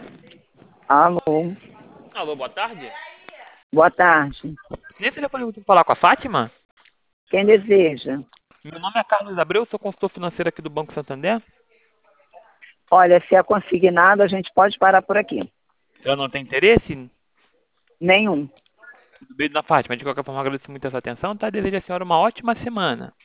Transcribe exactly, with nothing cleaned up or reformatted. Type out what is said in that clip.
Alô, Alô, boa tarde. boa tarde. Nesse telefone eu tenho que falar com a Fátima? Quem deseja? Meu nome é Carlos Abreu, sou consultor financeiro aqui do Banco Santander. Olha, se é consignado, a gente pode parar por aqui. Ela não tem interesse? Nenhum. Tudo bem, dona Fátima. De qualquer forma, agradeço muito essa atenção, tá? Desejo à senhora uma ótima semana.